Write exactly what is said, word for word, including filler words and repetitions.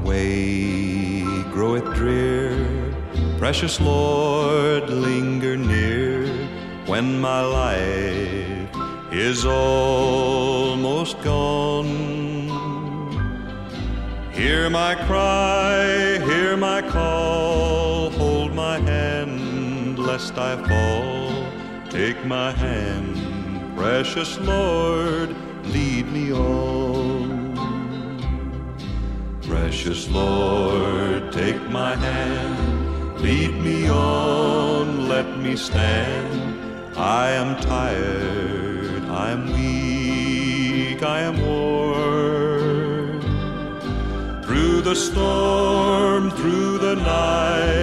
way groweth drear. Precious Lord, linger near when my life is almost gone. Hear my cry, hear my call, hold my hand lest I fall. Take my hand, precious Lord, lead me on. Precious Lord, take my hand, lead me on, let me stand. I am tired, I am weak, I am worn. Through the storm, through the night,